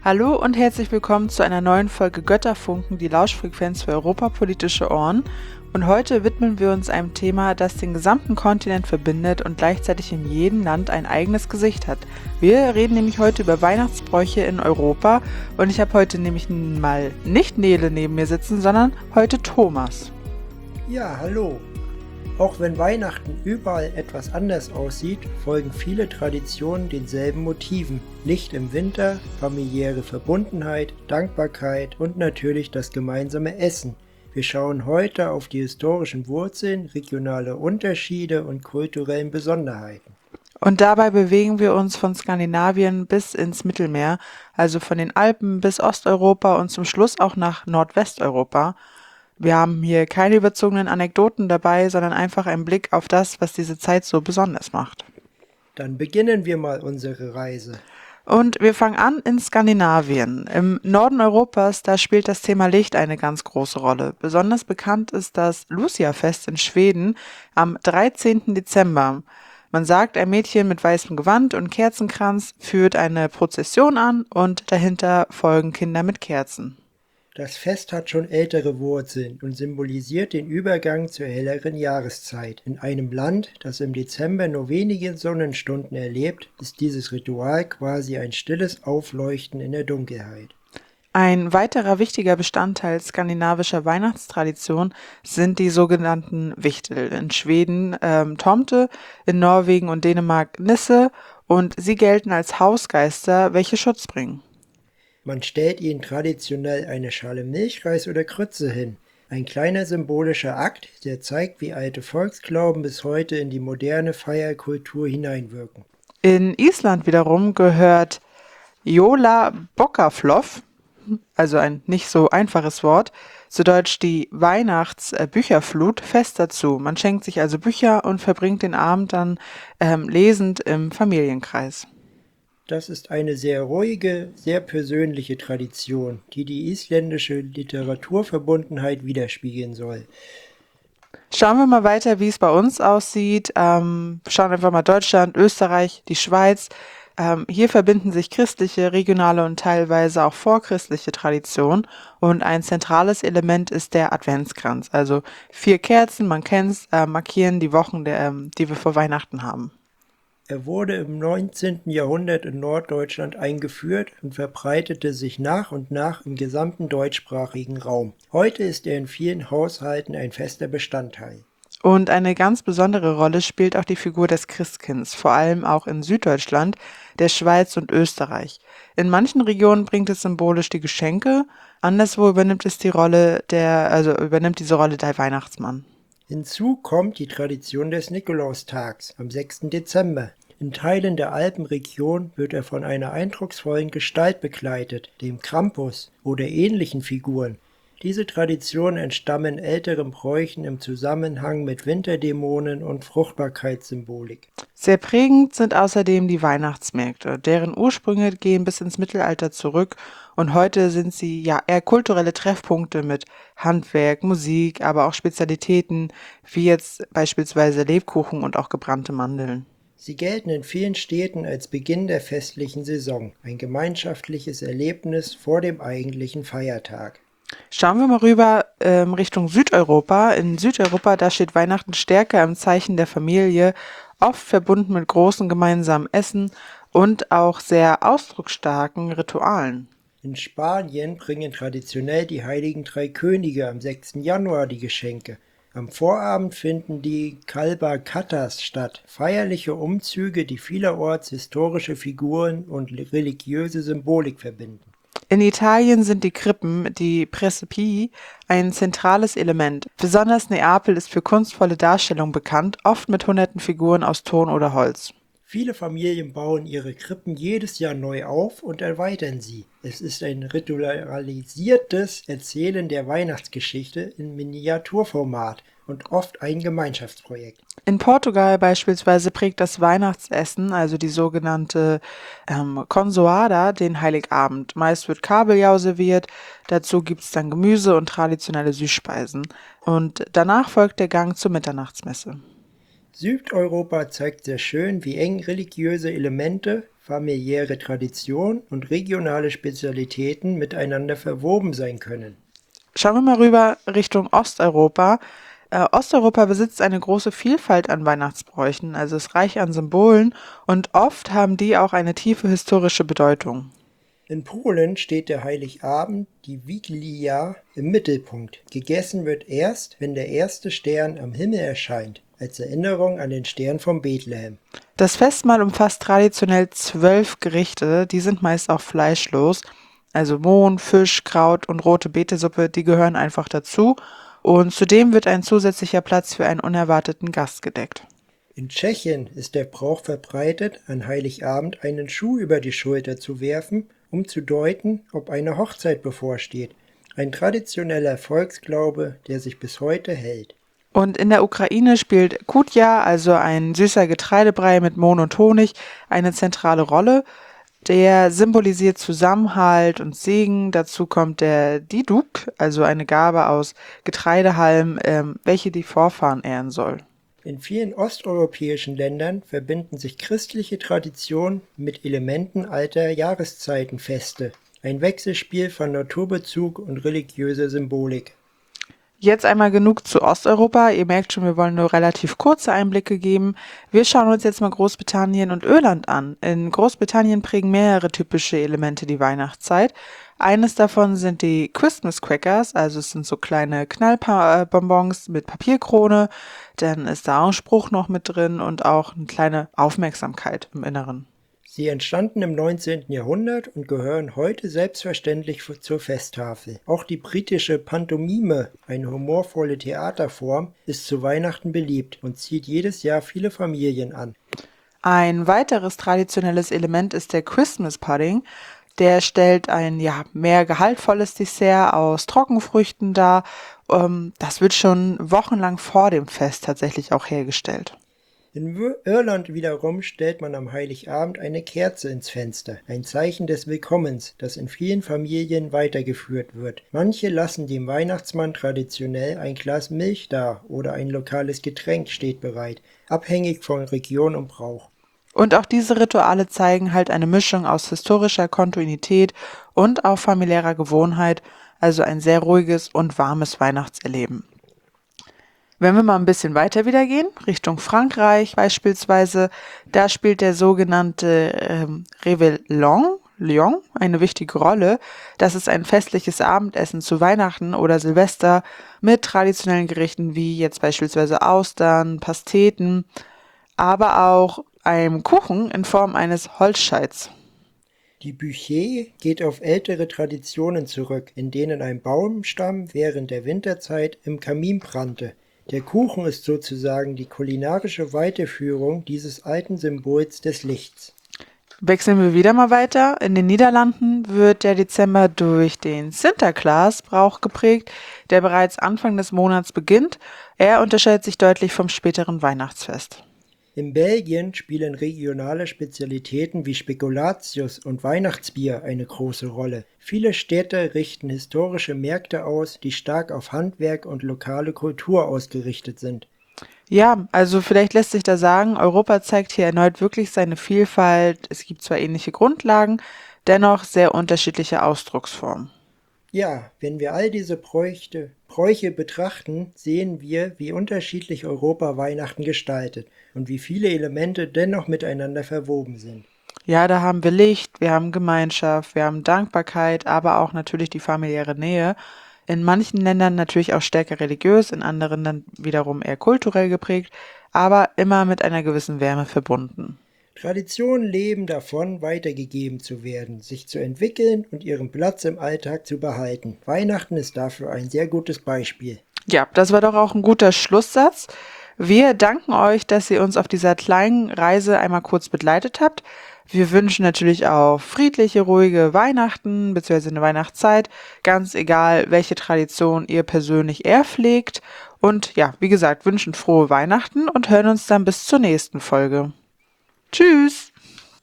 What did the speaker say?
Hallo und herzlich willkommen zu einer neuen Folge Götterfunken, die Lauschfrequenz für europapolitische Ohren. Und heute widmen wir uns einem Thema, das den gesamten Kontinent verbindet und gleichzeitig in jedem Land ein eigenes Gesicht hat. Wir reden nämlich heute über Weihnachtsbräuche in Europa und ich habe heute nämlich mal nicht Nele neben mir sitzen, sondern heute Thomas. Ja, hallo. Auch wenn Weihnachten überall etwas anders aussieht, folgen viele Traditionen denselben Motiven. Licht im Winter, familiäre Verbundenheit, Dankbarkeit und natürlich das gemeinsame Essen. Wir schauen heute auf die historischen Wurzeln, regionale Unterschiede und kulturellen Besonderheiten. Und dabei bewegen wir uns von Skandinavien bis ins Mittelmeer, also von den Alpen bis Osteuropa und zum Schluss auch nach Nordwesteuropa. Wir haben hier keine überzogenen Anekdoten dabei, sondern einfach einen Blick auf das, was diese Zeit so besonders macht. Dann beginnen wir mal unsere Reise. Und wir fangen an in Skandinavien. Im Norden Europas, da spielt das Thema Licht eine ganz große Rolle. Besonders bekannt ist das Lucia-Fest in Schweden am 13. Dezember. Man sagt, ein Mädchen mit weißem Gewand und Kerzenkranz führt eine Prozession an und dahinter folgen Kinder mit Kerzen. Das Fest hat schon ältere Wurzeln und symbolisiert den Übergang zur helleren Jahreszeit. In einem Land, das im Dezember nur wenige Sonnenstunden erlebt, ist dieses Ritual quasi ein stilles Aufleuchten in der Dunkelheit. Ein weiterer wichtiger Bestandteil skandinavischer Weihnachtstradition sind die sogenannten Wichtel. In Schweden Tomte, in Norwegen und Dänemark Nisse und sie gelten als Hausgeister, welche Schutz bringen. Man stellt ihnen traditionell eine Schale Milchreis oder Grütze hin. Ein kleiner symbolischer Akt, der zeigt, wie alte Volksglauben bis heute in die moderne Feierkultur hineinwirken. In Island wiederum gehört Jólabókaflóð, also ein nicht so einfaches Wort, zu Deutsch die Weihnachtsbücherflut, fest dazu. Man schenkt sich also Bücher und verbringt den Abend dann lesend im Familienkreis. Das ist eine sehr ruhige, sehr persönliche Tradition, die die isländische Literaturverbundenheit widerspiegeln soll. Schauen wir mal weiter, wie es bei uns aussieht. Schauen einfach mal Deutschland, Österreich, die Schweiz. Hier verbinden sich christliche, regionale und teilweise auch vorchristliche Traditionen. Und ein zentrales Element ist der Adventskranz. Also 4 Kerzen, man kennt's, markieren die Wochen, die wir vor Weihnachten haben. Er wurde im 19. Jahrhundert in Norddeutschland eingeführt und verbreitete sich nach und nach im gesamten deutschsprachigen Raum. Heute ist er in vielen Haushalten ein fester Bestandteil. Und eine ganz besondere Rolle spielt auch die Figur des Christkinds, vor allem auch in Süddeutschland, der Schweiz und Österreich. In manchen Regionen bringt es symbolisch die Geschenke, anderswo übernimmt diese Rolle der Weihnachtsmann. Hinzu kommt die Tradition des Nikolaustags am 6. Dezember. In Teilen der Alpenregion wird er von einer eindrucksvollen Gestalt begleitet, dem Krampus oder ähnlichen Figuren. Diese Traditionen entstammen älteren Bräuchen im Zusammenhang mit Winterdämonen und Fruchtbarkeitssymbolik. Sehr prägend sind außerdem die Weihnachtsmärkte, deren Ursprünge gehen bis ins Mittelalter zurück und heute sind sie ja eher kulturelle Treffpunkte mit Handwerk, Musik, aber auch Spezialitäten wie jetzt beispielsweise Lebkuchen und auch gebrannte Mandeln. Sie gelten in vielen Städten als Beginn der festlichen Saison, ein gemeinschaftliches Erlebnis vor dem eigentlichen Feiertag. Schauen wir mal rüber Richtung Südeuropa. In Südeuropa, da steht Weihnachten stärker im Zeichen der Familie, oft verbunden mit großen gemeinsamen Essen und auch sehr ausdrucksstarken Ritualen. In Spanien bringen traditionell die Heiligen Drei Könige am 6. Januar die Geschenke. Am Vorabend finden die Calvacatas statt, feierliche Umzüge, die vielerorts historische Figuren und religiöse Symbolik verbinden. In Italien sind die Krippen, die Presepii, ein zentrales Element. Besonders Neapel ist für kunstvolle Darstellungen bekannt, oft mit hunderten Figuren aus Ton oder Holz. Viele Familien bauen ihre Krippen jedes Jahr neu auf und erweitern sie. Es ist ein ritualisiertes Erzählen der Weihnachtsgeschichte in Miniaturformat und oft ein Gemeinschaftsprojekt. In Portugal beispielsweise prägt das Weihnachtsessen, also die sogenannte Consoada, den Heiligabend. Meist wird Kabeljau serviert, dazu gibt es dann Gemüse und traditionelle Süßspeisen. Und danach folgt der Gang zur Mitternachtsmesse. Südeuropa zeigt sehr schön, wie eng religiöse Elemente, familiäre Tradition und regionale Spezialitäten miteinander verwoben sein können. Schauen wir mal rüber Richtung Osteuropa. Osteuropa besitzt eine große Vielfalt an Weihnachtsbräuchen, also ist reich an Symbolen und oft haben die auch eine tiefe historische Bedeutung. In Polen steht der Heiligabend, die Wigilia, im Mittelpunkt. Gegessen wird erst, wenn der erste Stern am Himmel erscheint, als Erinnerung an den Stern von Bethlehem. Das Festmahl umfasst traditionell 12 Gerichte, die sind meist auch fleischlos. Also Mohn, Fisch, Kraut und rote Betesuppe, die gehören einfach dazu. Und zudem wird ein zusätzlicher Platz für einen unerwarteten Gast gedeckt. In Tschechien ist der Brauch verbreitet, an Heiligabend einen Schuh über die Schulter zu werfen, um zu deuten, ob eine Hochzeit bevorsteht. Ein traditioneller Volksglaube, der sich bis heute hält. Und in der Ukraine spielt Kutja, also ein süßer Getreidebrei mit Mohn und Honig, eine zentrale Rolle. Der symbolisiert Zusammenhalt und Segen. Dazu kommt der Diduk, also eine Gabe aus Getreidehalm, welche die Vorfahren ehren soll. In vielen osteuropäischen Ländern verbinden sich christliche Traditionen mit Elementen alter Jahreszeitenfeste. Ein Wechselspiel von Naturbezug und religiöser Symbolik. Jetzt einmal genug zu Osteuropa. Ihr merkt schon, wir wollen nur relativ kurze Einblicke geben. Wir schauen uns jetzt mal Großbritannien und Irland an. In Großbritannien prägen mehrere typische Elemente die Weihnachtszeit. Eines davon sind die Christmas Crackers, also es sind so kleine Knallbonbons mit Papierkrone. Dann ist da auch ein Spruch noch mit drin und auch eine kleine Aufmerksamkeit im Inneren. Sie entstanden im 19. Jahrhundert und gehören heute selbstverständlich zur Festtafel. Auch die britische Pantomime, eine humorvolle Theaterform, ist zu Weihnachten beliebt und zieht jedes Jahr viele Familien an. Ein weiteres traditionelles Element ist der Christmas Pudding. Der stellt ein mehr gehaltvolles Dessert aus Trockenfrüchten dar. Das wird schon wochenlang vor dem Fest tatsächlich auch hergestellt. In Irland wiederum stellt man am Heiligabend eine Kerze ins Fenster, ein Zeichen des Willkommens, das in vielen Familien weitergeführt wird. Manche lassen dem Weihnachtsmann traditionell ein Glas Milch da oder ein lokales Getränk steht bereit, abhängig von Region und Brauch. Und auch diese Rituale zeigen halt eine Mischung aus historischer Kontinuität und auch familiärer Gewohnheit, also ein sehr ruhiges und warmes Weihnachtserleben. Wenn wir mal ein bisschen weiter wieder gehen, Richtung Frankreich beispielsweise, da spielt der sogenannte Réveillon eine wichtige Rolle. Das ist ein festliches Abendessen zu Weihnachten oder Silvester mit traditionellen Gerichten wie jetzt beispielsweise Austern, Pasteten, aber auch einem Kuchen in Form eines Holzscheits. Die Bûcher geht auf ältere Traditionen zurück, in denen ein Baumstamm während der Winterzeit im Kamin brannte. Der Kuchen ist sozusagen die kulinarische Weiterführung dieses alten Symbols des Lichts. Wechseln wir wieder mal weiter. In den Niederlanden wird der Dezember durch den Sinterklaas-Brauch geprägt, der bereits Anfang des Monats beginnt. Er unterscheidet sich deutlich vom späteren Weihnachtsfest. In Belgien spielen regionale Spezialitäten wie Spekulatius und Weihnachtsbier eine große Rolle. Viele Städte richten historische Märkte aus, die stark auf Handwerk und lokale Kultur ausgerichtet sind. Ja, also vielleicht lässt sich da sagen, Europa zeigt hier erneut wirklich seine Vielfalt. Es gibt zwar ähnliche Grundlagen, dennoch sehr unterschiedliche Ausdrucksformen. Ja, wenn wir all diese Bräuche betrachten, sehen wir, wie unterschiedlich Europa Weihnachten gestaltet und wie viele Elemente dennoch miteinander verwoben sind. Ja, da haben wir Licht, wir haben Gemeinschaft, wir haben Dankbarkeit, aber auch natürlich die familiäre Nähe. In manchen Ländern natürlich auch stärker religiös, in anderen dann wiederum eher kulturell geprägt, aber immer mit einer gewissen Wärme verbunden. Traditionen leben davon, weitergegeben zu werden, sich zu entwickeln und ihren Platz im Alltag zu behalten. Weihnachten ist dafür ein sehr gutes Beispiel. Ja, das war doch auch ein guter Schlusssatz. Wir danken euch, dass ihr uns auf dieser kleinen Reise einmal kurz begleitet habt. Wir wünschen natürlich auch friedliche, ruhige Weihnachten bzw. eine Weihnachtszeit, ganz egal, welche Tradition ihr persönlich eher pflegt. Und ja, wie gesagt, wünschen frohe Weihnachten und hören uns dann bis zur nächsten Folge. Tschüss!